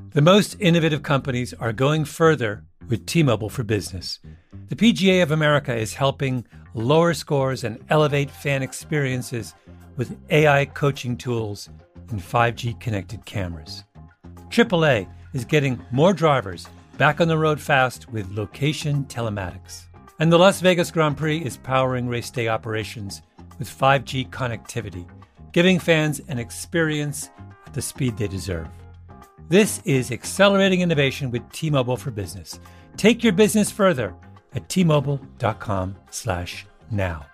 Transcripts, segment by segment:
The most innovative companies are going further with T-Mobile for Business. The PGA of America is helping lower scores and elevate fan experiences with AI coaching tools and 5G connected cameras. AAA is getting more drivers back on the road fast with location telematics. And the Las Vegas Grand Prix is powering race day operations with 5G connectivity, giving fans an experience at the speed they deserve. This is accelerating innovation with T-Mobile for Business. Take your business further at T-Mobile.com/now.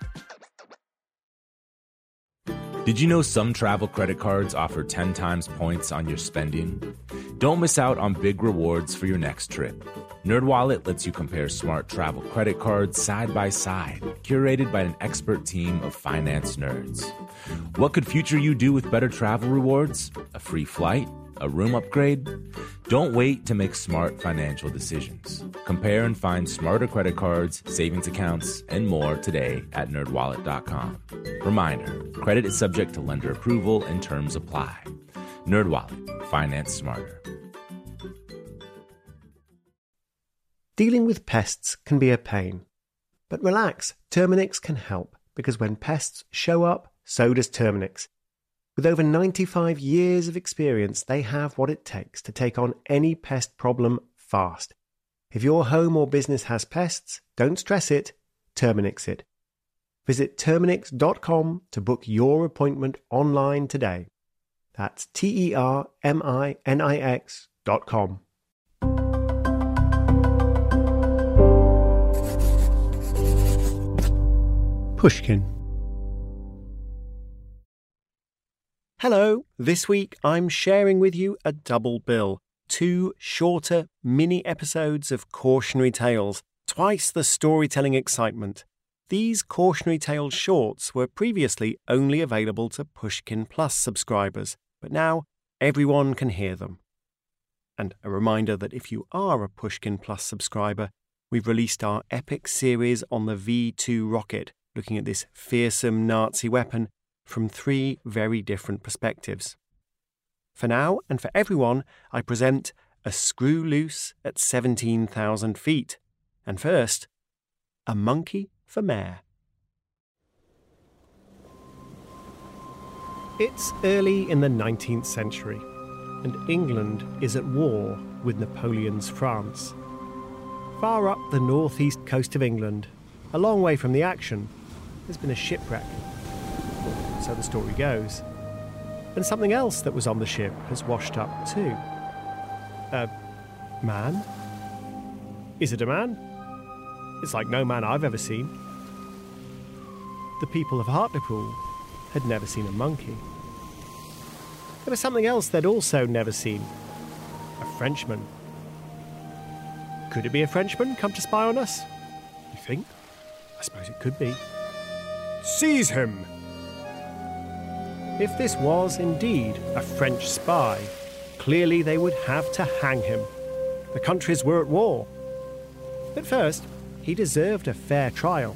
Did you know some travel credit cards offer 10 times points on your spending? Don't miss out on big rewards for your next trip. NerdWallet lets you compare smart travel credit cards side by side, curated by an expert team of finance nerds. What could future you do with better travel rewards? A free flight? A room upgrade? Don't wait to make smart financial decisions. Compare and find smarter credit cards, savings accounts, and more today at NerdWallet.com. Reminder, credit is subject to lender approval and terms apply. NerdWallet, finance smarter. Dealing with pests can be a pain. But relax, Terminix can help, because when pests show up, so does Terminix. With over 95 years of experience, they have what it takes to take on any pest problem fast. If your home or business has pests, don't stress it, Terminix it. Visit Terminix.com to book your appointment online today. That's Terminix.com. Pushkin. Hello, this week I'm sharing with you a double bill. 2 shorter mini episodes of Cautionary Tales, twice the storytelling excitement. These Cautionary Tales shorts were previously only available to Pushkin Plus subscribers, but now everyone can hear them. And a reminder that if you are a Pushkin Plus subscriber, we've released our epic series on the V2 rocket, looking at this fearsome Nazi weapon from 3 very different perspectives. For now, and for everyone, I present A Screw Loose at 17,000 feet. And first, A Monkey for Mayor. It's early in the 19th century, and England is at war with Napoleon's France. Far up the northeast coast of England, a long way from the action, there's been a shipwreck. So the story goes. And something else that was on the ship has washed up too. A man? Is it a man? It's like no man I've ever seen. The people of Hartlepool had never seen a monkey. There was something else they'd also never seen. A Frenchman. Could it be a Frenchman come to spy on us? You think? I suppose it could be. Seize him! If this was indeed a French spy, clearly they would have to hang him. The countries were at war. But first, he deserved a fair trial.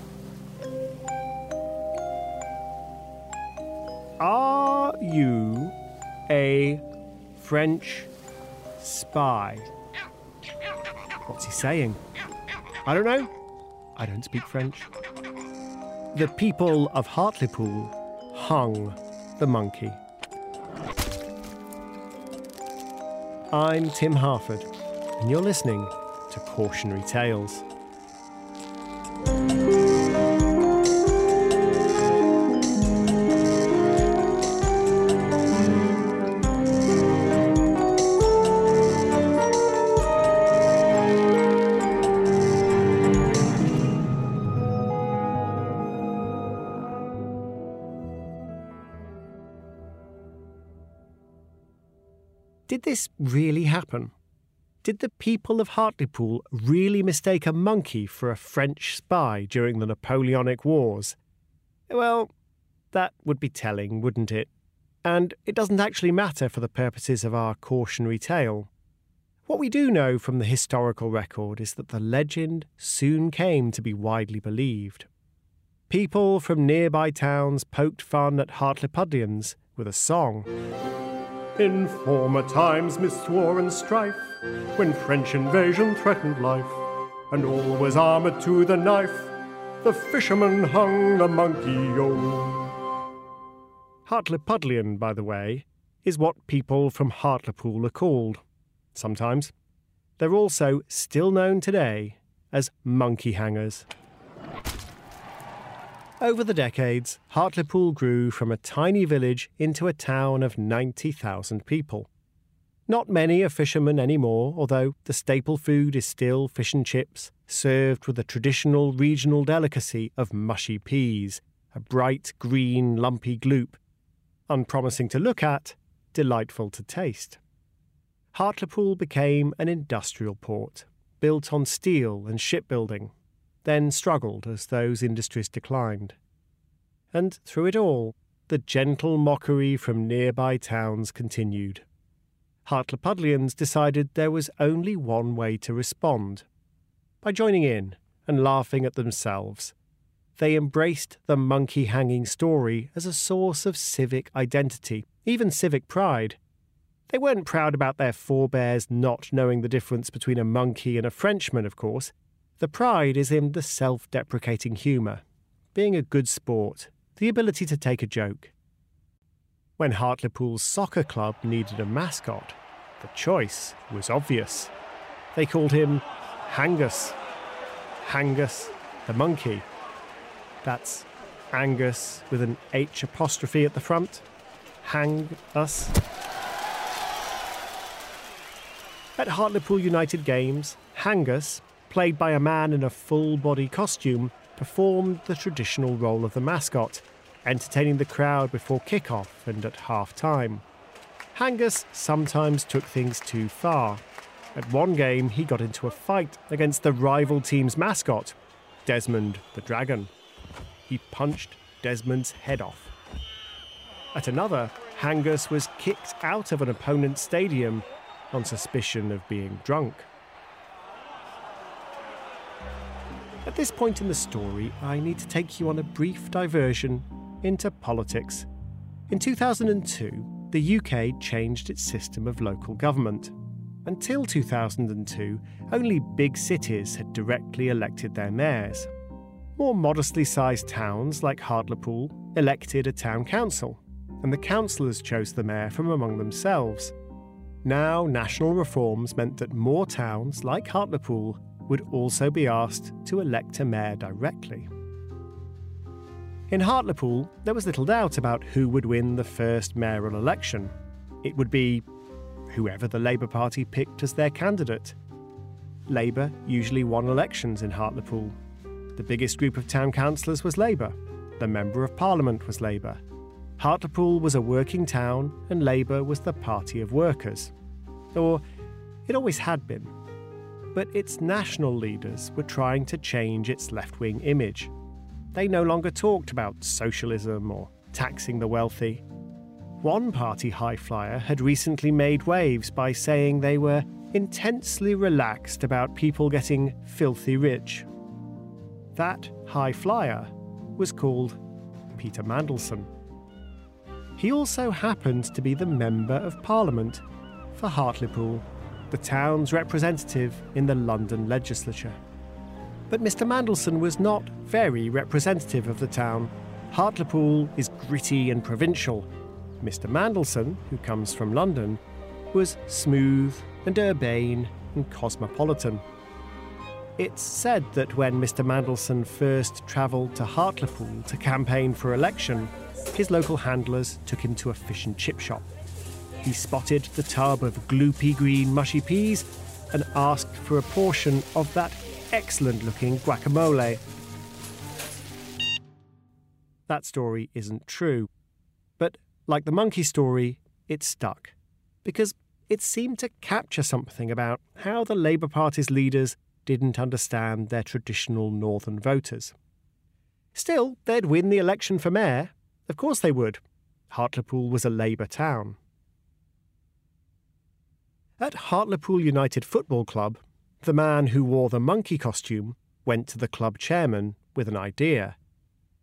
Are you a French spy? What's he saying? I don't know. I don't speak French. The people of Hartlepool hung the monkey. I'm Tim Harford, and you're listening to Cautionary Tales. Did this really happen? Did the people of Hartlepool really mistake a monkey for a French spy during the Napoleonic Wars? Well, that would be telling, wouldn't it? And it doesn't actually matter for the purposes of our cautionary tale. What we do know from the historical record is that the legend soon came to be widely believed. People from nearby towns poked fun at Hartlepoolians with a song. In former times midst war and strife, when French invasion threatened life, and all was armoured to the knife, the fisherman hung the monkey-o. Hartlepudlian, by the way, is what people from Hartlepool are called. Sometimes. They're also still known today as monkey hangers. Over the decades, Hartlepool grew from a tiny village into a town of 90,000 people. Not many are fishermen anymore, although the staple food is still fish and chips, served with a traditional regional delicacy of mushy peas, a bright green lumpy gloop. Unpromising to look at, delightful to taste. Hartlepool became an industrial port, built on steel and shipbuilding, then struggled as those industries declined. And through it all, the gentle mockery from nearby towns continued. Hartlepudlians decided there was only one way to respond. By joining in and laughing at themselves, they embraced the monkey-hanging story as a source of civic identity, even civic pride. They weren't proud about their forebears not knowing the difference between a monkey and a Frenchman, of course. The pride is in the self-deprecating humour, being a good sport, the ability to take a joke. When Hartlepool's soccer club needed a mascot, the choice was obvious. They called him Hangus. Hangus the monkey. That's Angus with an H apostrophe at the front. Hang us. At Hartlepool United games, Hangus, played by a man in a full-body costume, performed the traditional role of the mascot, entertaining the crowd before kick-off and at half-time. Hangus sometimes took things too far. At one game, he got into a fight against the rival team's mascot, Desmond the Dragon. He punched Desmond's head off. At another, Hangus was kicked out of an opponent's stadium on suspicion of being drunk. At this point in the story, I need to take you on a brief diversion into politics. In 2002, the UK changed its system of local government. Until 2002, only big cities had directly elected their mayors. More modestly sized towns like Hartlepool elected a town council, and the councillors chose the mayor from among themselves. Now, national reforms meant that more towns, like Hartlepool, would also be asked to elect a mayor directly. In Hartlepool, there was little doubt about who would win the first mayoral election. It would be whoever the Labour Party picked as their candidate. Labour usually won elections in Hartlepool. The biggest group of town councillors was Labour. The Member of Parliament was Labour. Hartlepool was a working town and Labour was the party of workers. Or it always had been. But its national leaders were trying to change its left-wing image. They no longer talked about socialism or taxing the wealthy. One party high-flyer had recently made waves by saying they were intensely relaxed about people getting filthy rich. That high-flyer was called Peter Mandelson. He also happened to be the Member of Parliament for Hartlepool, the town's representative in the London legislature. But Mr. Mandelson was not very representative of the town. Hartlepool is gritty and provincial. Mr. Mandelson, who comes from London, was smooth and urbane and cosmopolitan. It's said that when Mr. Mandelson first travelled to Hartlepool to campaign for election, his local handlers took him to a fish and chip shop. He spotted the tub of gloopy green mushy peas and asked for a portion of that excellent-looking guacamole. That story isn't true, but like the monkey story, it stuck, because it seemed to capture something about how the Labour Party's leaders didn't understand their traditional northern voters. Still, they'd win the election for mayor. Of course they would. Hartlepool was a Labour town. At Hartlepool United Football Club, the man who wore the monkey costume went to the club chairman with an idea.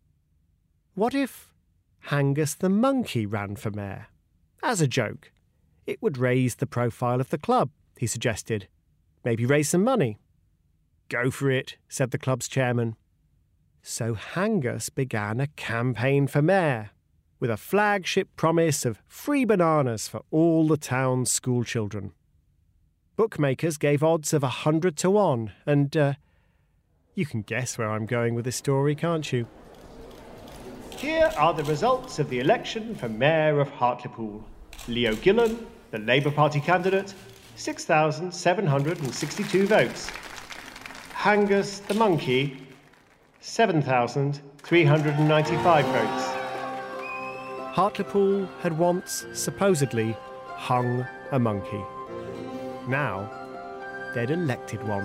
What if Hangus the monkey ran for mayor? As a joke. It would raise the profile of the club, he suggested. Maybe raise some money. Go for it, said the club's chairman. So Hangus began a campaign for mayor, with a flagship promise of free bananas for all the town's school children. Bookmakers gave odds of 100 to 1, and you can guess where I'm going with this story, can't you? Here are the results of the election for Mayor of Hartlepool. Leo Gillen, the Labour Party candidate, 6,762 votes. Hangus the Monkey, 7,395 votes. Hartlepool had once, supposedly, hung a monkey. Now, they'd elected one.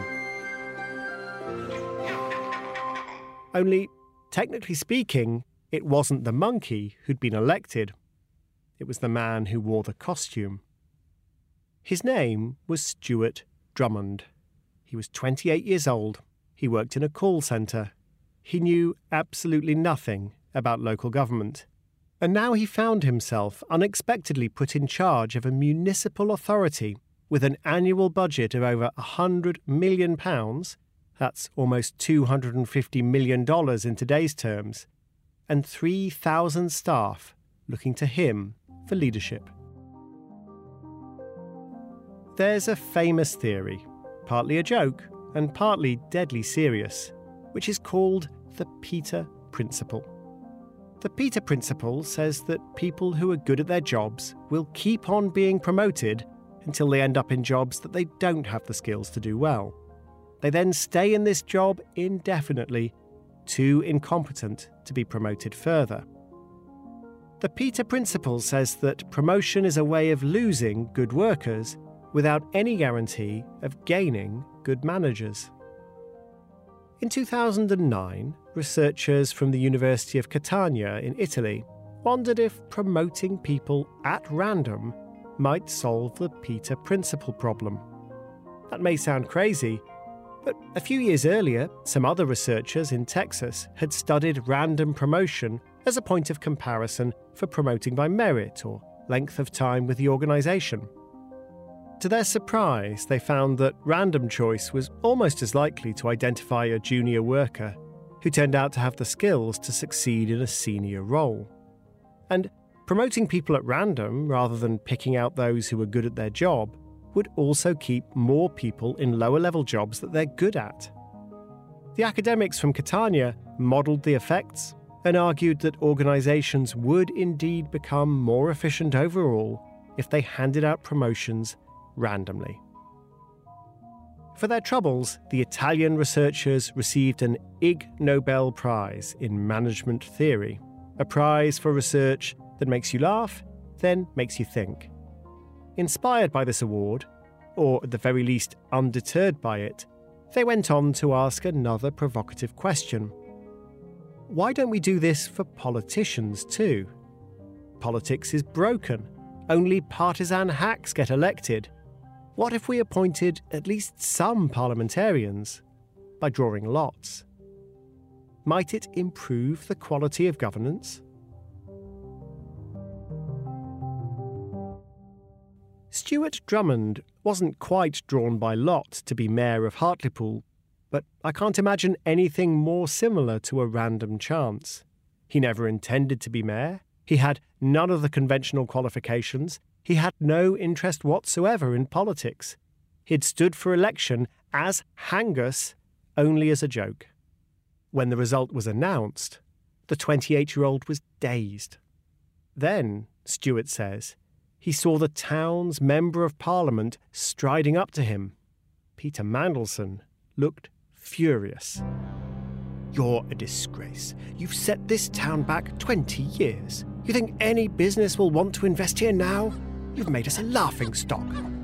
Only, technically speaking, it wasn't the monkey who'd been elected. It was the man who wore the costume. His name was Stuart Drummond. He was 28 years old. He worked in a call centre. He knew absolutely nothing about local government. And now he found himself unexpectedly put in charge of a municipal authority with an annual budget of over £100 million. That's almost $250 million in today's terms. And 3,000 staff looking to him for leadership. There's a famous theory, partly a joke and partly deadly serious, which is called the Peter Principle. The Peter Principle says that people who are good at their jobs will keep on being promoted until they end up in jobs that they don't have the skills to do well. They then stay in this job indefinitely, too incompetent to be promoted further. The Peter Principle says that promotion is a way of losing good workers without any guarantee of gaining good managers. In 2009, researchers from the University of Catania in Italy wondered if promoting people at random might solve the Peter Principle problem. That may sound crazy, but a few years earlier, some other researchers in Texas had studied random promotion as a point of comparison for promoting by merit or length of time with the organisation. To their surprise, they found that random choice was almost as likely to identify a junior worker who turned out to have the skills to succeed in a senior role. And promoting people at random, rather than picking out those who were good at their job, would also keep more people in lower-level jobs that they're good at. The academics from Catania modelled the effects and argued that organisations would indeed become more efficient overall if they handed out promotions randomly. For their troubles, the Italian researchers received an Ig Nobel Prize in Management Theory, a prize for research that makes you laugh, then makes you think. Inspired by this award, or at the very least undeterred by it, they went on to ask another provocative question. Why don't we do this for politicians too? Politics is broken. Only partisan hacks get elected. What if we appointed at least some parliamentarians by drawing lots? Might it improve the quality of governance? Stuart Drummond wasn't quite drawn by lot to be Mayor of Hartlepool, but I can't imagine anything more similar to a random chance. He never intended to be mayor. He had none of the conventional qualifications. He had no interest whatsoever in politics. He'd stood for election as Hangus, only as a joke. When the result was announced, the 28-year-old was dazed. Then, Stuart says, he saw the town's Member of Parliament striding up to him. Peter Mandelson looked furious. You're a disgrace. You've set this town back 20 years. You think any business will want to invest here now? You've made us a laughingstock.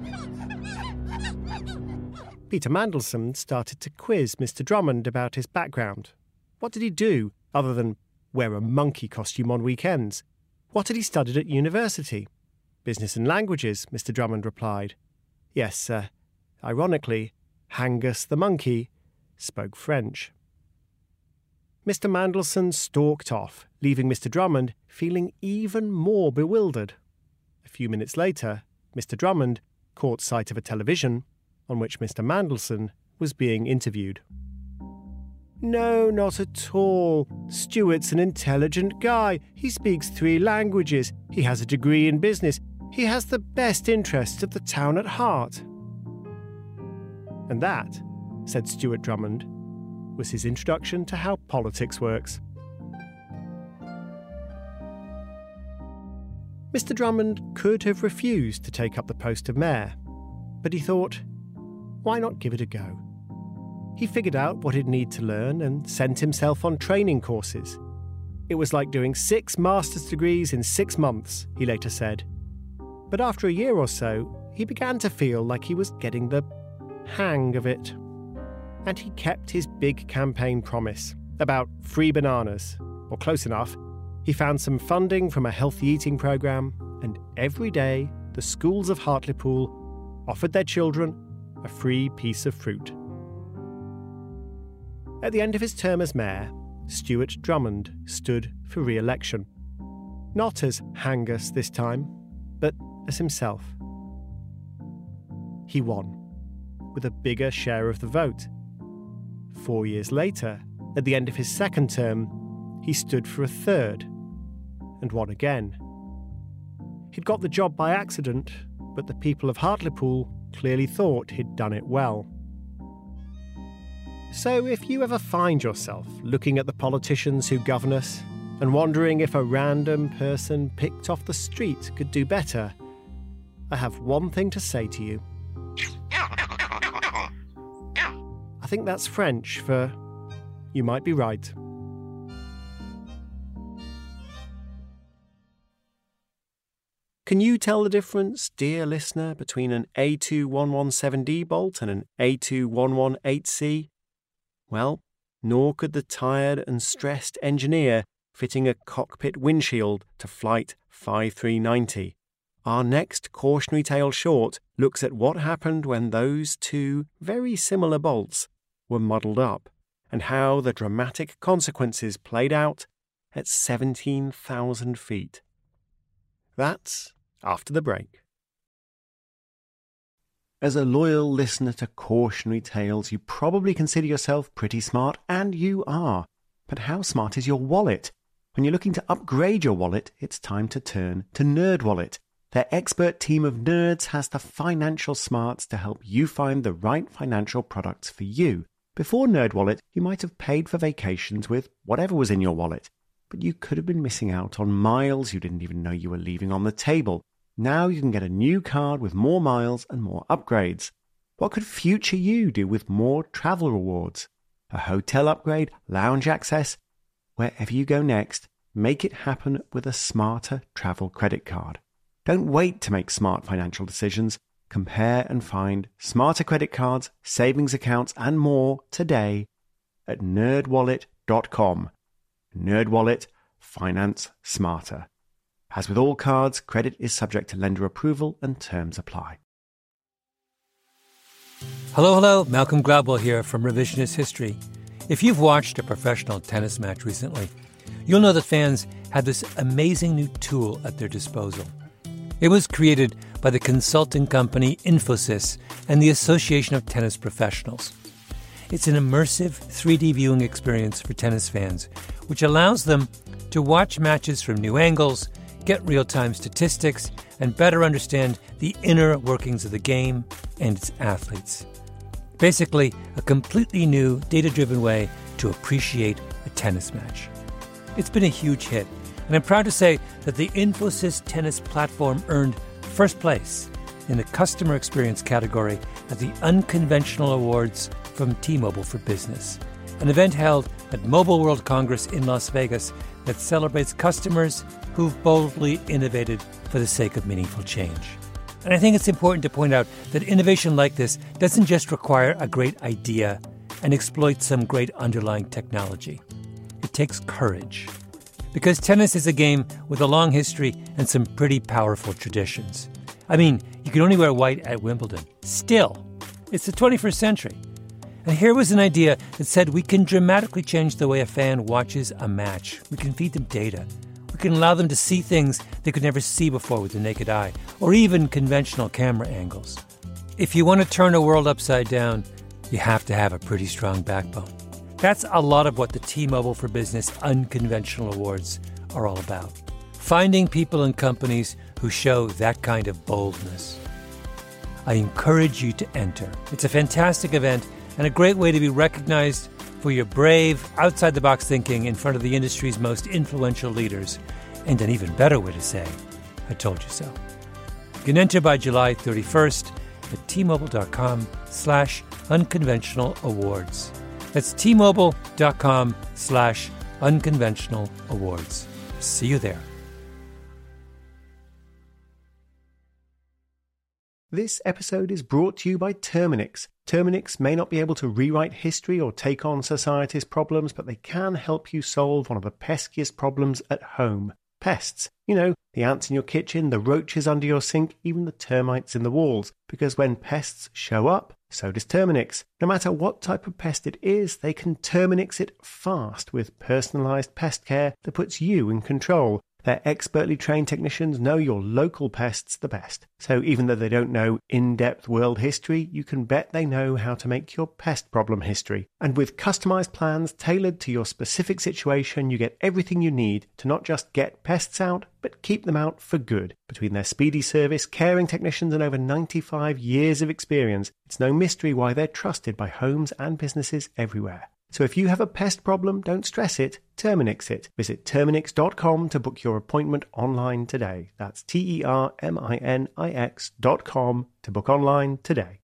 Peter Mandelson started to quiz Mr. Drummond about his background. What did he do other than wear a monkey costume on weekends? What had he studied at university? Business and languages, Mr. Drummond replied. Yes, ironically, Hangus the monkey spoke French. Mr. Mandelson stalked off, leaving Mr. Drummond feeling even more bewildered. A few minutes later, Mr. Drummond caught sight of a television on which Mr. Mandelson was being interviewed. "No, not at all. Stuart's an intelligent guy. He speaks 3 languages. He has a degree in business. He has the best interests of the town at heart." And that, said Stuart Drummond, was his introduction to how politics works. Mr. Drummond could have refused to take up the post of mayor, but he thought, why not give it a go? He figured out what he'd need to learn and sent himself on training courses. It was like doing 6 master's degrees in 6 months, he later said. But after a year or so, he began to feel like he was getting the hang of it. And he kept his big campaign promise about free bananas, or close enough. He found some funding from a healthy eating programme, and every day the schools of Hartlepool offered their children a free piece of fruit. At the end of his term as mayor, Stuart Drummond stood for re-election. Not as Hangus this time, but as himself. He won, with a bigger share of the vote. 4 years later, at the end of his second term, he stood for a third, and won again. He'd got the job by accident, but the people of Hartlepool clearly thought he'd done it well. So if you ever find yourself looking at the politicians who govern us and wondering if a random person picked off the street could do better, I have one thing to say to you. I think that's French for you might be right. Can you tell the difference, dear listener, between an A2117D bolt and an A2118C? Well, nor could the tired and stressed engineer fitting a cockpit windshield to Flight 5390. Our next cautionary tale short looks at what happened when those 2 very similar bolts were muddled up, and how the dramatic consequences played out at 17,000 feet. That's after the break. As a loyal listener to cautionary tales, you probably consider yourself pretty smart, and you are. But how smart is your wallet? When you're looking to upgrade your wallet, it's time to turn to NerdWallet. Their expert team of nerds has the financial smarts to help you find the right financial products for you. Before NerdWallet, you might have paid for vacations with whatever was in your wallet, but you could have been missing out on miles you didn't even know you were leaving on the table. Now you can get a new card with more miles and more upgrades. What could future you do with more travel rewards? A hotel upgrade, lounge access? Wherever you go next, make it happen with a smarter travel credit card. Don't wait to make smart financial decisions. Compare and find smarter credit cards, savings accounts, and more today at nerdwallet.com. NerdWallet. Finance smarter. As with all cards, credit is subject to lender approval and terms apply. Hello, Malcolm Gladwell here from Revisionist History. If you've watched a professional tennis match recently, you'll know that fans have this amazing new tool at their disposal. It was created by the consulting company Infosys and the Association of Tennis Professionals. It's an immersive 3D viewing experience for tennis fans, which allows them to watch matches from new angles, get real-time statistics, and better understand the inner workings of the game and its athletes. Basically, a completely new, data-driven way to appreciate a tennis match. It's been a huge hit, and I'm proud to say that the Infosys Tennis platform earned first place in the customer experience category at the Unconventional Awards from T-Mobile for Business, an event held at Mobile World Congress in Las Vegas that celebrates customers who've boldly innovated for the sake of meaningful change. And I think it's important to point out that innovation like this doesn't just require a great idea and exploit some great underlying technology. It takes courage. Because tennis is a game with a long history and some pretty powerful traditions. I mean, you can only wear white at Wimbledon. Still, it's the 21st century. And here was an idea that said we can dramatically change the way a fan watches a match. We can feed them data. We can allow them to see things they could never see before with the naked eye, or even conventional camera angles. If you want to turn a world upside down, you have to have a pretty strong backbone. That's a lot of what the T-Mobile for Business Unconventional Awards are all about. Finding people and companies who show that kind of boldness. I encourage you to enter. It's a fantastic event and a great way to be recognized for your brave, outside-the-box thinking in front of the industry's most influential leaders, and an even better way to say, I told you so. You can enter by July 31st at T-Mobile.com/unconventional awards. That's T-Mobile.com/unconventional awards. See you there. This episode is brought to you by Terminix. Terminix may not be able to rewrite history or take on society's problems, but they can help you solve one of the peskiest problems at home. Pests. You know, the ants in your kitchen, the roaches under your sink, even the termites in the walls. Because when pests show up, so does Terminix. No matter what type of pest it is, they can Terminix it fast with personalised pest care that puts you in control. Their expertly trained technicians know your local pests the best. So even though they don't know in-depth world history, you can bet they know how to make your pest problem history. And with customized plans tailored to your specific situation, you get everything you need to not just get pests out, but keep them out for good. Between their speedy service, caring technicians, and over 95 years of experience, it's no mystery why they're trusted by homes and businesses everywhere. So if you have a pest problem, don't stress it, Terminix it. Visit Terminix.com to book your appointment online today. That's Terminix.com to book online today.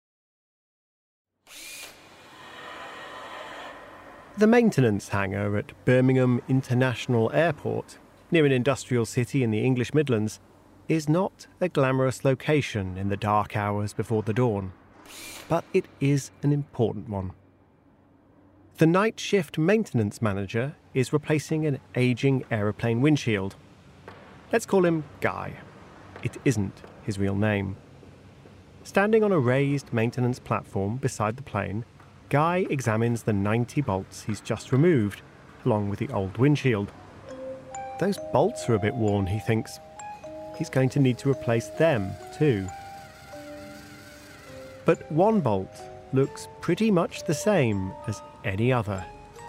The maintenance hangar at Birmingham International Airport, near an industrial city in the English Midlands, is not a glamorous location in the dark hours before the dawn. But it is an important one. The night shift maintenance manager is replacing an aging aeroplane windshield. Let's call him Guy. It isn't his real name. Standing on a raised maintenance platform beside the plane, Guy examines the 90 bolts he's just removed, along with the old windshield. Those bolts are a bit worn, he thinks. He's going to need to replace them too. But one bolt looks pretty much the same as any other.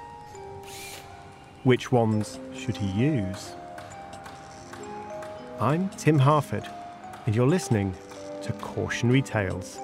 Which ones should he use? I'm Tim Harford, and you're listening to Cautionary Tales.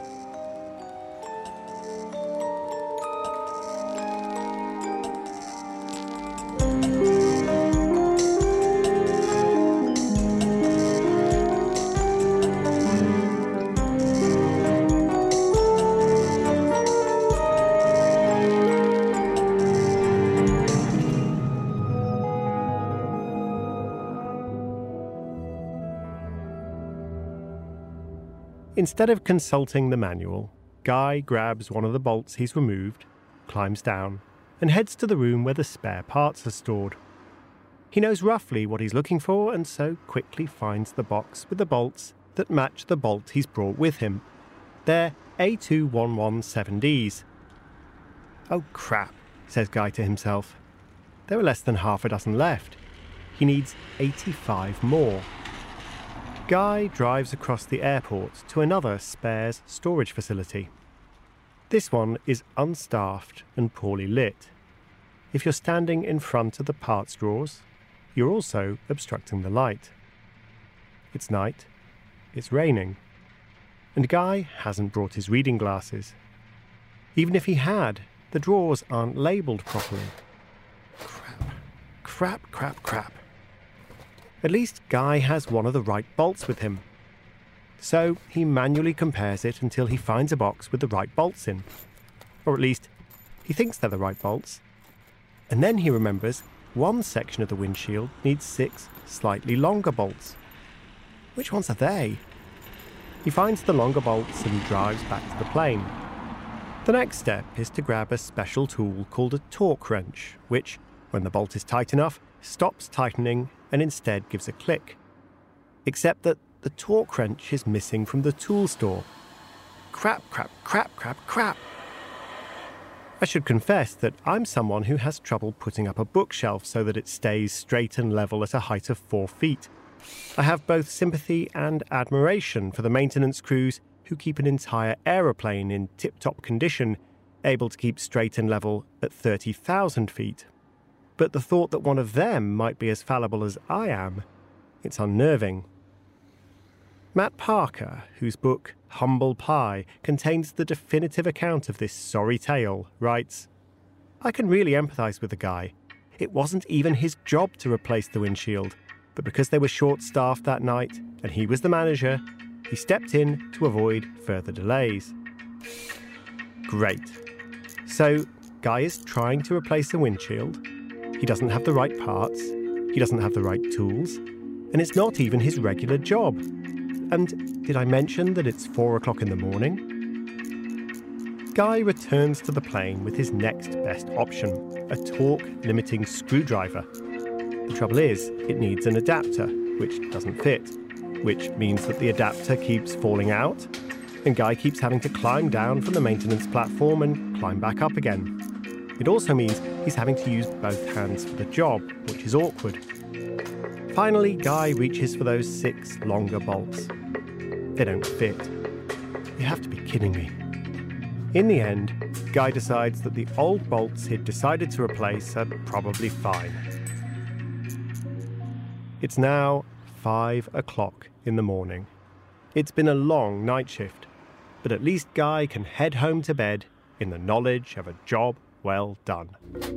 Instead of consulting the manual, Guy grabs one of the bolts he's removed, climbs down, and heads to the room where the spare parts are stored. He knows roughly what he's looking for, and so quickly finds the box with the bolts that match the bolt he's brought with him. They're A2117Ds. Oh crap, says Guy to himself. There are less than half a dozen left. He needs 85 more. Guy drives across the airport to another spares storage facility. This one is unstaffed and poorly lit. If you're standing in front of the parts drawers, you're also obstructing the light. It's night, it's raining, and Guy hasn't brought his reading glasses. Even if he had, the drawers aren't labelled properly. Crap. At least Guy has one of the right bolts with him. So he manually compares it until he finds a box with the right bolts in. Or at least, he thinks they're the right bolts. And then he remembers one section of the windshield needs 6 slightly longer bolts. Which ones are they? He finds the longer bolts and drives back to the plane. The next step is to grab a special tool called a torque wrench, which, when the bolt is tight enough, stops tightening and instead gives a click. Except that the torque wrench is missing from the tool store. Crap. I should confess that I'm someone who has trouble putting up a bookshelf so that it stays straight and level at a height of 4 feet. I have both sympathy and admiration for the maintenance crews who keep an entire aeroplane in tip-top condition, able to keep straight and level at 30,000 feet. But the thought that one of them might be as fallible as I am, it's unnerving. Matt Parker, whose book Humble Pie contains the definitive account of this sorry tale, writes, "I can really empathise with the guy. It wasn't even his job to replace the windshield, but because they were short-staffed that night and he was the manager, he stepped in to avoid further delays." Great. So, Guy is trying to replace a windshield. He doesn't have the right parts. He doesn't have the right tools. And it's not even his regular job. And did I mention that it's 4 o'clock in the morning? Guy returns to the plane with his next best option, a torque-limiting screwdriver. The trouble is, it needs an adapter, which doesn't fit, which means that the adapter keeps falling out, and Guy keeps having to climb down from the maintenance platform and climb back up again. It also means he's having to use both hands for the job, which is awkward. Finally, Guy reaches for those 6 longer bolts. They don't fit. You have to be kidding me. In the end, Guy decides that the old bolts he'd decided to replace are probably fine. It's now 5 o'clock in the morning. It's been a long night shift, but at least Guy can head home to bed in the knowledge of a job well done.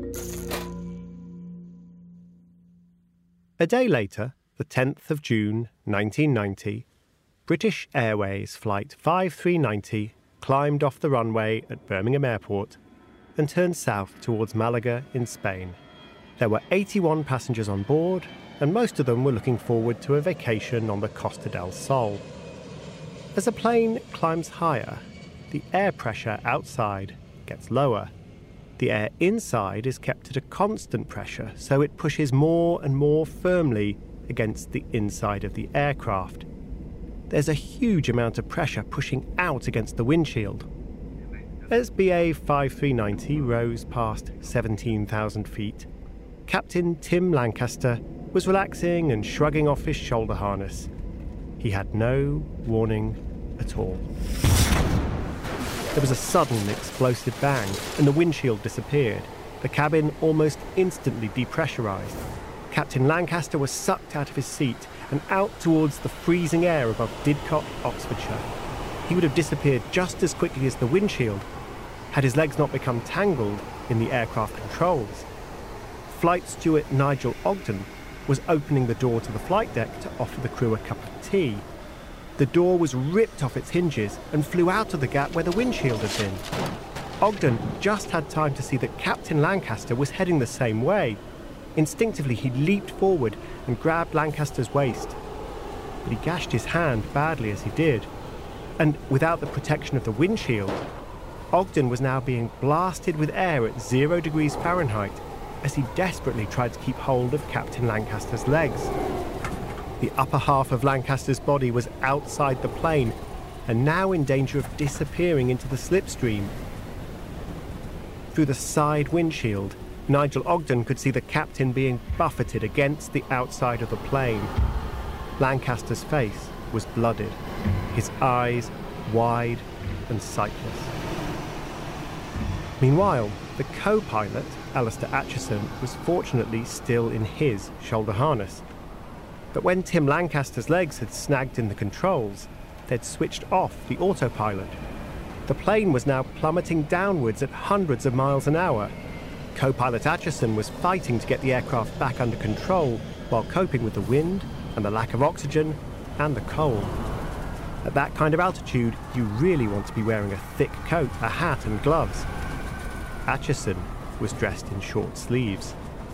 A day later, the 10th of June, 1990, British Airways Flight 5390 climbed off the runway at Birmingham Airport and turned south towards Malaga in Spain. There were 81 passengers on board, and most of them were looking forward to a vacation on the Costa del Sol. As the plane climbs higher, the air pressure outside gets lower. The air inside is kept at a constant pressure, so it pushes more and more firmly against the inside of the aircraft. There's a huge amount of pressure pushing out against the windshield. As BA 5390 rose past 17,000 feet, Captain Tim Lancaster was relaxing and shrugging off his shoulder harness. He had no warning at all. There was a sudden explosive bang, and the windshield disappeared. The cabin almost instantly depressurized. Captain Lancaster was sucked out of his seat and out towards the freezing air above Didcot, Oxfordshire. He would have disappeared just as quickly as the windshield, had his legs not become tangled in the aircraft controls. Flight steward Nigel Ogden was opening the door to the flight deck to offer the crew a cup of tea. The door was ripped off its hinges and flew out of the gap where the windshield had been. Ogden just had time to see that Captain Lancaster was heading the same way. Instinctively, he leaped forward and grabbed Lancaster's waist. But he gashed his hand badly as he did. And without the protection of the windshield, Ogden was now being blasted with air at 0 degrees Fahrenheit as he desperately tried to keep hold of Captain Lancaster's legs. The upper half of Lancaster's body was outside the plane and now in danger of disappearing into the slipstream. Through the side windshield, Nigel Ogden could see the captain being buffeted against the outside of the plane. Lancaster's face was blooded, his eyes wide and sightless. Meanwhile, the co-pilot, Alistair Acheson, was fortunately still in his shoulder harness. But when Tim Lancaster's legs had snagged in the controls, they'd switched off the autopilot. The plane was now plummeting downwards at hundreds of miles an hour. Co-pilot Acheson was fighting to get the aircraft back under control while coping with the wind and the lack of oxygen and the cold. At that kind of altitude, you really want to be wearing a thick coat, a hat and gloves. Acheson was dressed in short sleeves.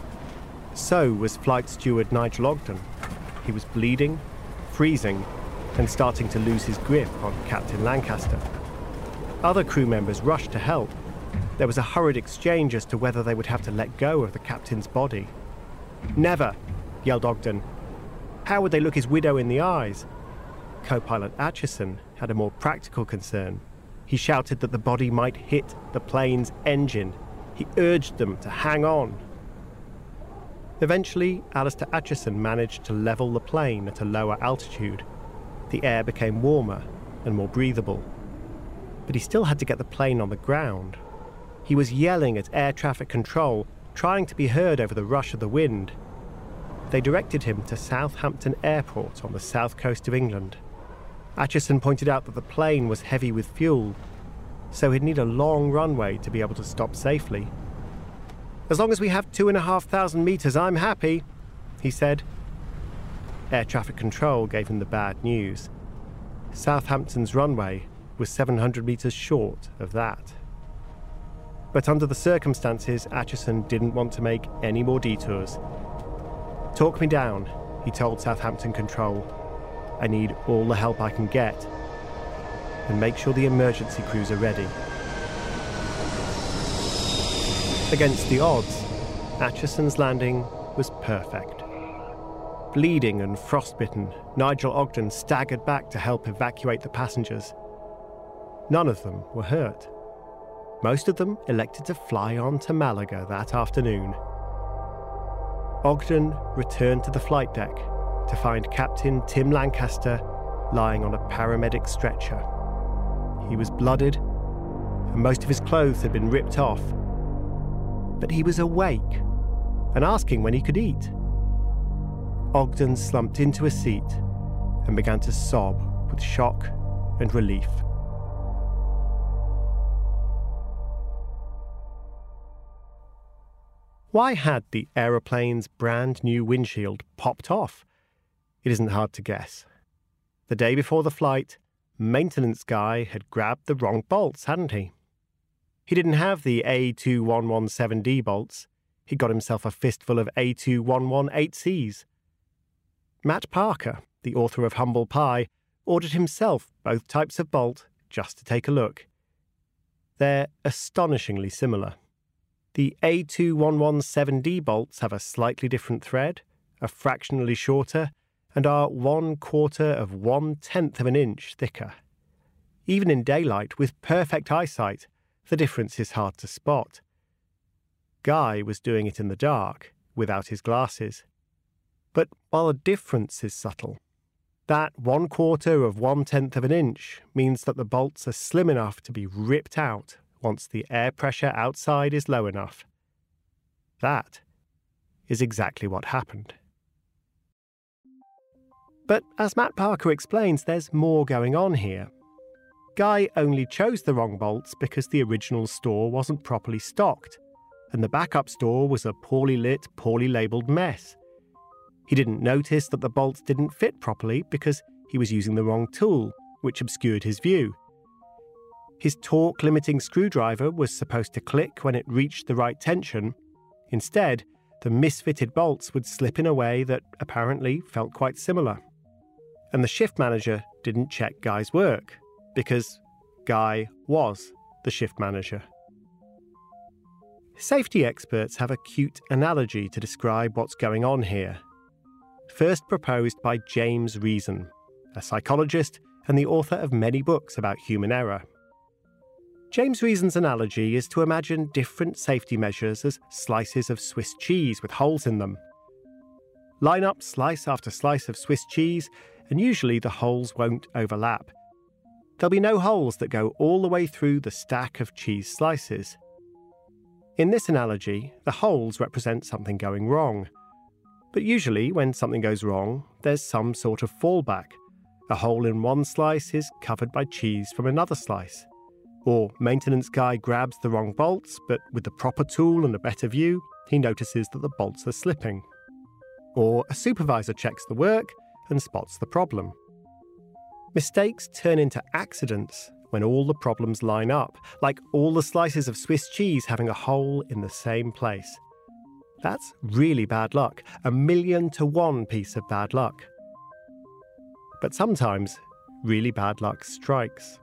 So was flight steward Nigel Ogden. He was bleeding, freezing, and starting to lose his grip on Captain Lancaster. Other crew members rushed to help. There was a hurried exchange as to whether they would have to let go of the captain's body. "Never," yelled Ogden. How would they look his widow in the eyes? Co-pilot Acheson had a more practical concern. He shouted that the body might hit the plane's engine. He urged them to hang on. Eventually, Alistair Acheson managed to level the plane at a lower altitude. The air became warmer and more breathable. But he still had to get the plane on the ground. He was yelling at air traffic control, trying to be heard over the rush of the wind. They directed him to Southampton Airport on the south coast of England. Acheson pointed out that the plane was heavy with fuel, so he'd need a long runway to be able to stop safely. "As long as we have 2,500 metres, I'm happy," he said. Air traffic control gave him the bad news. Southampton's runway was 700 metres short of that. But under the circumstances, Acheson didn't want to make any more detours. "Talk me down," he told Southampton Control. "I need all the help I can get. And make sure the emergency crews are ready." Against the odds, Acheson's landing was perfect. Bleeding and frostbitten, Nigel Ogden staggered back to help evacuate the passengers. None of them were hurt. Most of them elected to fly on to Malaga that afternoon. Ogden returned to the flight deck to find Captain Tim Lancaster lying on a paramedic stretcher. He was blooded, and most of his clothes had been ripped off. But he was awake and asking when he could eat. Ogden slumped into a seat and began to sob with shock and relief. Why had the aeroplane's brand new windshield popped off? It isn't hard to guess. The day before the flight, maintenance guy had grabbed the wrong bolts, hadn't he? He didn't have the A2117D bolts. He got himself a fistful of A2118Cs. Matt Parker, the author of Humble Pie, ordered himself both types of bolt just to take a look. They're astonishingly similar. The A2117D bolts have a slightly different thread, are fractionally shorter, and are 1/4 of 1/10 of an inch thicker. Even in daylight, with perfect eyesight, the difference is hard to spot. Guy was doing it in the dark, without his glasses. But while the difference is subtle, that 1/4 of 1/10 of an inch means that the bolts are slim enough to be ripped out once the air pressure outside is low enough. That is exactly what happened. But as Matt Parker explains, there's more going on here. Guy only chose the wrong bolts because the original store wasn't properly stocked, and the backup store was a poorly lit, poorly labelled mess. He didn't notice that the bolts didn't fit properly because he was using the wrong tool, which obscured his view. His torque-limiting screwdriver was supposed to click when it reached the right tension. Instead, the misfitted bolts would slip in a way that apparently felt quite similar. And the shift manager didn't check Guy's work, because Guy was the shift manager. Safety experts have a cute analogy to describe what's going on here. First proposed by James Reason, a psychologist and the author of many books about human error. James Reason's analogy is to imagine different safety measures as slices of Swiss cheese with holes in them. Line up slice after slice of Swiss cheese, and usually the holes won't overlap. There'll be no holes that go all the way through the stack of cheese slices. In this analogy, the holes represent something going wrong. But usually, when something goes wrong, there's some sort of fallback. A hole in one slice is covered by cheese from another slice. Or maintenance guy grabs the wrong bolts, but with the proper tool and a better view, he notices that the bolts are slipping. Or a supervisor checks the work and spots the problem. Mistakes turn into accidents when all the problems line up, like all the slices of Swiss cheese having a hole in the same place. That's really bad luck, 1,000,000 to 1 piece of bad luck. But sometimes, really bad luck strikes.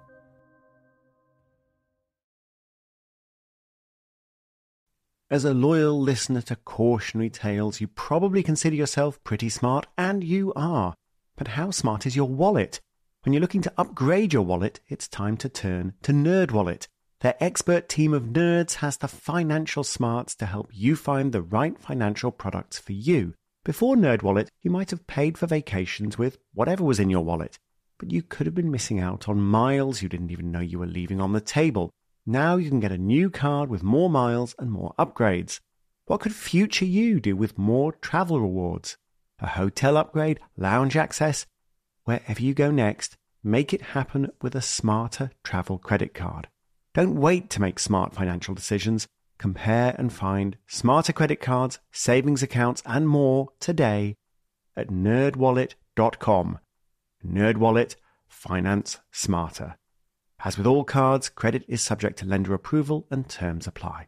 As a loyal listener to Cautionary Tales, you probably consider yourself pretty smart, and you are. But how smart is your wallet? When you're looking to upgrade your wallet, it's time to turn to NerdWallet. Their expert team of nerds has the financial smarts to help you find the right financial products for you. Before NerdWallet, you might have paid for vacations with whatever was in your wallet, but you could have been missing out on miles you didn't even know you were leaving on the table. Now you can get a new card with more miles and more upgrades. What could future you do with more travel rewards? A hotel upgrade, lounge access? Wherever you go next, make it happen with a smarter travel credit card. Don't wait to make smart financial decisions. Compare and find smarter credit cards, savings accounts, and more today at nerdwallet.com. NerdWallet, finance smarter. As with all cards, credit is subject to lender approval and terms apply.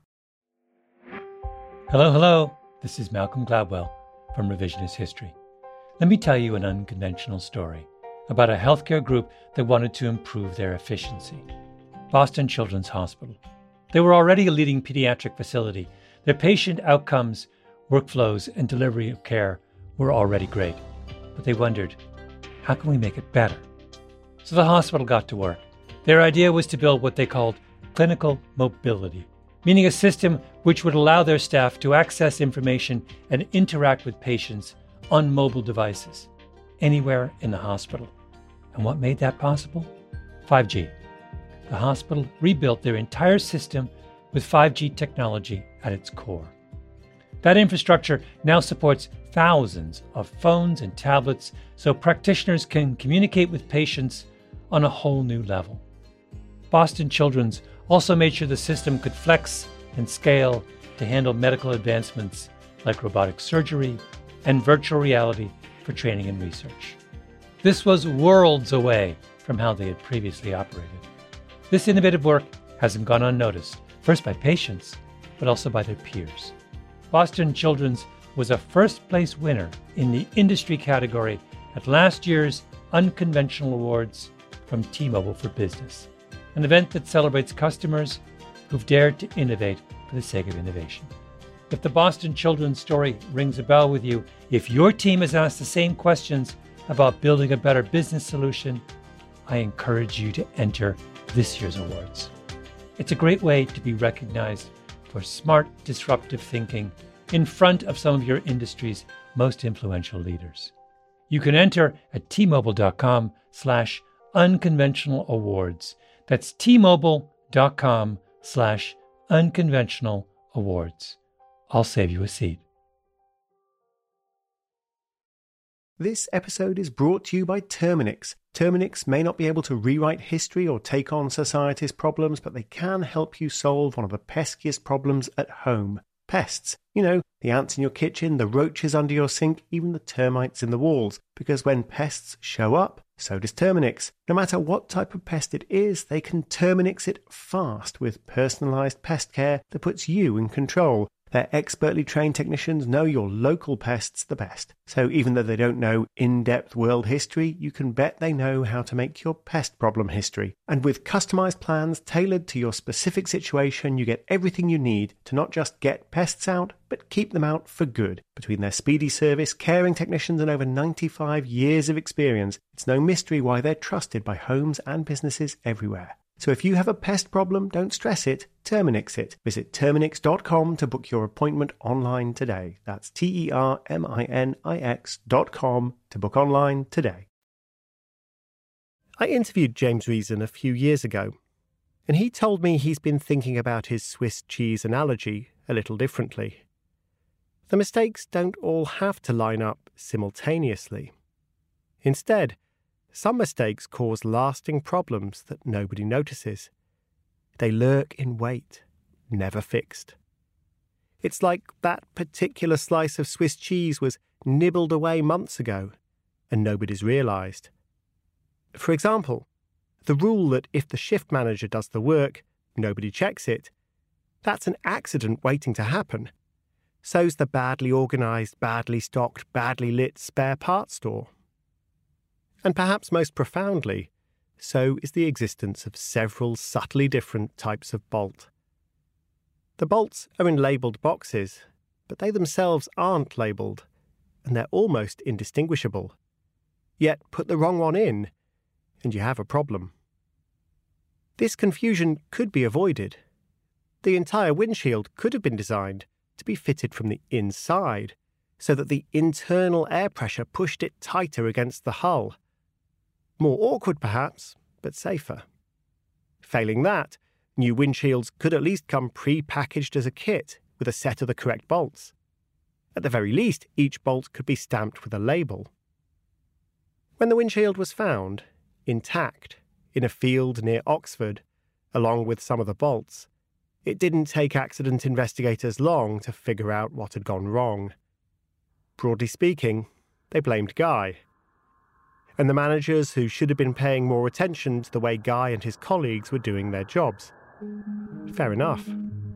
Hello. This is Malcolm Gladwell from Revisionist History. Let me tell you an unconventional story about a healthcare group that wanted to improve their efficiency. Boston Children's Hospital. They were already a leading pediatric facility. Their patient outcomes, workflows, and delivery of care were already great. But they wondered, how can we make it better? So the hospital got to work. Their idea was to build what they called clinical mobility, meaning a system which would allow their staff to access information and interact with patients on mobile devices, anywhere in the hospital. And what made that possible? 5G. The hospital rebuilt their entire system with 5G technology at its core. That infrastructure now supports thousands of phones and tablets so practitioners can communicate with patients on a whole new level. Boston Children's also made sure the system could flex and scale to handle medical advancements like robotic surgery and virtual reality for training and research. This was worlds away from how they had previously operated. This innovative work hasn't gone unnoticed, first by patients, but also by their peers. Boston Children's was a first-place winner in the industry category at last year's Unconventional Awards from T-Mobile for Business, an event that celebrates customers who've dared to innovate for the sake of innovation. If the Boston Children's story rings a bell with you, if your team has asked the same questions about building a better business solution, I encourage you to enter this year's awards. It's a great way to be recognized for smart, disruptive thinking in front of some of your industry's most influential leaders. You can enter at tmobile.com/unconventional awards. That's tmobile.com/unconventional awards. I'll save you a seat. This episode is brought to you by Terminix. Terminix may not be able to rewrite history or take on society's problems, but they can help you solve one of the peskiest problems at home. Pests. You know, the ants in your kitchen, the roaches under your sink, even the termites in the walls. Because when pests show up, so does Terminix. No matter what type of pest it is, they can Terminix it fast with personalised pest care that puts you in control. Their expertly trained technicians know your local pests the best. So even though they don't know in-depth world history, you can bet they know how to make your pest problem history. And with customized plans tailored to your specific situation, you get everything you need to not just get pests out, but keep them out for good. Between their speedy service, caring technicians, and over 95 years of experience, it's no mystery why they're trusted by homes and businesses everywhere. So if you have a pest problem, don't stress it, Terminix it. Visit Terminix.com to book your appointment online today. That's Terminix.com to book online today. I interviewed James Reason a few years ago, and he told me he's been thinking about his Swiss cheese analogy a little differently. The mistakes don't all have to line up simultaneously. Instead, some mistakes cause lasting problems that nobody notices. They lurk in wait, never fixed. It's like that particular slice of Swiss cheese was nibbled away months ago, and nobody's realised. For example, the rule that if the shift manager does the work, nobody checks it, that's an accident waiting to happen. So's the badly organised, badly stocked, badly lit spare parts store. And perhaps most profoundly, so is the existence of several subtly different types of bolt. The bolts are in labelled boxes, but they themselves aren't labelled, and they're almost indistinguishable. Yet put the wrong one in, and you have a problem. This confusion could be avoided. The entire windshield could have been designed to be fitted from the inside, so that the internal air pressure pushed it tighter against the hull. More awkward perhaps, but safer. Failing that, new windshields could at least come pre-packaged as a kit with a set of the correct bolts. At the very least, each bolt could be stamped with a label. When the windshield was found, intact, in a field near Oxford, along with some of the bolts, it didn't take accident investigators long to figure out what had gone wrong. Broadly speaking, they blamed Guy. And the managers who should have been paying more attention to the way Guy and his colleagues were doing their jobs. Fair enough.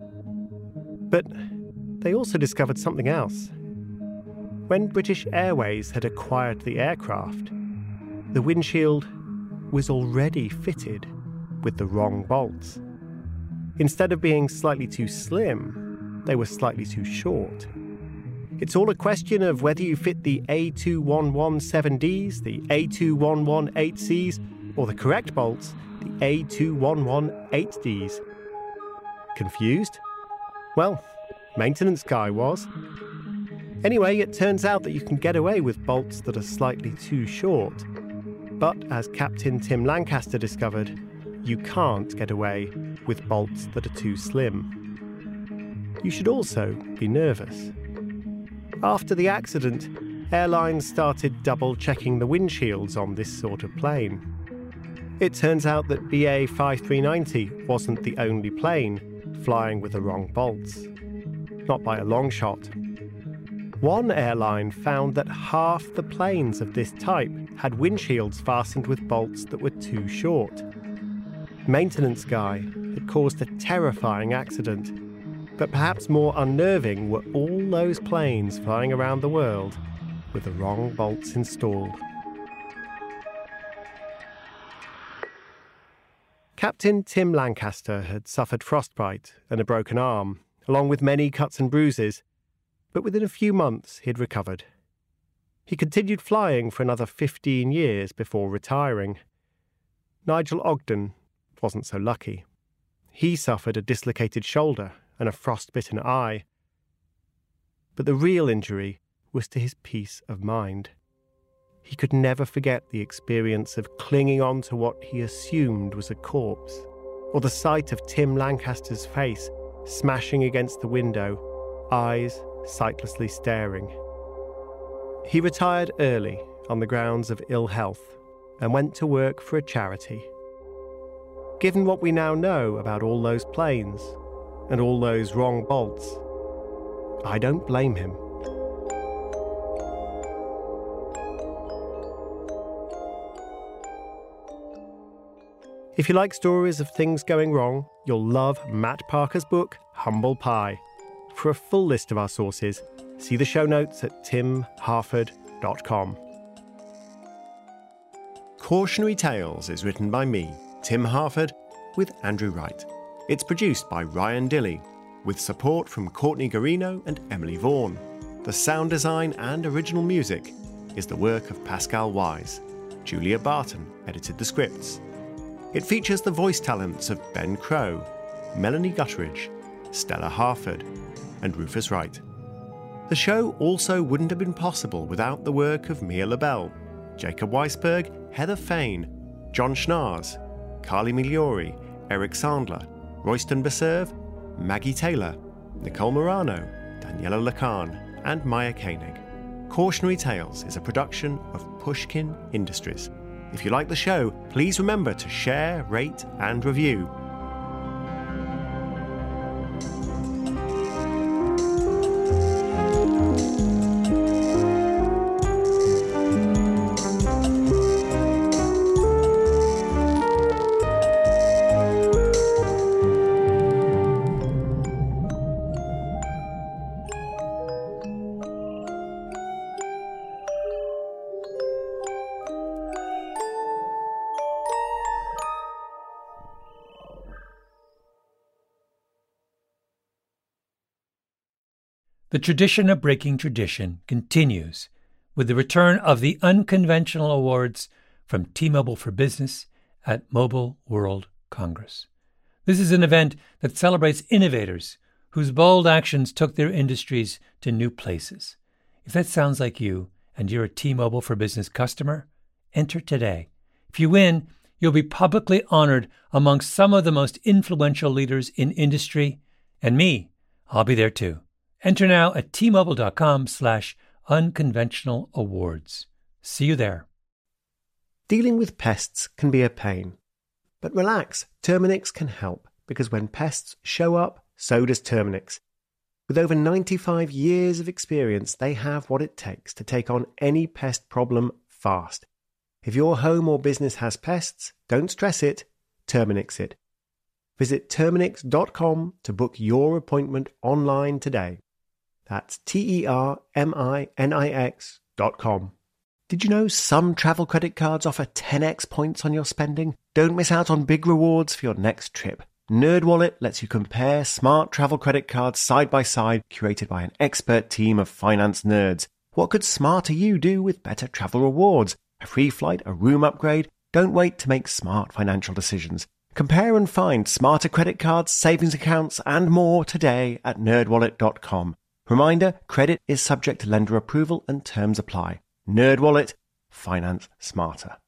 But they also discovered something else. When British Airways had acquired the aircraft, the windshield was already fitted with the wrong bolts. Instead of being slightly too slim, they were slightly too short. It's all a question of whether you fit the A2117Ds, the A2118Cs, or the correct bolts, the A2118Ds. Confused? Well, maintenance guy was. Anyway, it turns out that you can get away with bolts that are slightly too short. But as Captain Tim Lancaster discovered, you can't get away with bolts that are too slim. You should also be nervous. After the accident, airlines started double-checking the windshields on this sort of plane. It turns out that BA 5390 wasn't the only plane flying with the wrong bolts. Not by a long shot. One airline found that half the planes of this type had windshields fastened with bolts that were too short. Maintenance Guy had caused a terrifying accident, but perhaps more unnerving were all those planes flying around the world with the wrong bolts installed. Captain Tim Lancaster had suffered frostbite and a broken arm, along with many cuts and bruises, but within a few months he had recovered. He continued flying for another 15 years before retiring. Nigel Ogden wasn't so lucky. He suffered a dislocated shoulder and a frostbitten eye. But the real injury was to his peace of mind. He could never forget the experience of clinging on to what he assumed was a corpse, or the sight of Tim Lancaster's face smashing against the window, eyes sightlessly staring. He retired early on the grounds of ill health and went to work for a charity. Given what we now know about all those planes and all those wrong bolts, I don't blame him. If you like stories of things going wrong, you'll love Matt Parker's book, Humble Pie. For a full list of our sources, see the show notes at timharford.com. Cautionary Tales is written by me, Tim Harford, with Andrew Wright. It's produced by Ryan Dilley, with support from Courtney Garino and Emily Vaughan. The sound design and original music is the work of Pascal Wise. Julia Barton edited the scripts. It features the voice talents of Ben Crow, Melanie Gutteridge, Stella Harford, and Rufus Wright. The show also wouldn't have been possible without the work of Mia LaBelle, Jacob Weisberg, Heather Fain, John Schnars, Carly Migliori, Eric Sandler, Royston Beserve, Maggie Taylor, Nicole Morano, Daniela Lacan, and Maya Koenig. Cautionary Tales is a production of Pushkin Industries. If you like the show, please remember to share, rate, and review. The tradition of breaking tradition continues with the return of the Unconventional Awards from T-Mobile for Business at Mobile World Congress. This is an event that celebrates innovators whose bold actions took their industries to new places. If that sounds like you and you're a T-Mobile for Business customer, enter today. If you win, you'll be publicly honored amongst some of the most influential leaders in industry. And me, I'll be there too. Enter now at T-Mobile.com/unconventional awards. See you there. Dealing with pests can be a pain. But relax, Terminix can help, because when pests show up, so does Terminix. With over 95 years of experience, they have what it takes to take on any pest problem fast. If your home or business has pests, don't stress it, Terminix it. Visit Terminix.com to book your appointment online today. That's Terminix.com. Did you know some travel credit cards offer 10x points on your spending? Don't miss out on big rewards for your next trip. NerdWallet lets you compare smart travel credit cards side by side, curated by an expert team of finance nerds. What could smarter you do with better travel rewards? A free flight, a room upgrade? Don't wait to make smart financial decisions. Compare and find smarter credit cards, savings accounts, and more today at NerdWallet.com. Reminder, credit is subject to lender approval and terms apply. NerdWallet, finance smarter.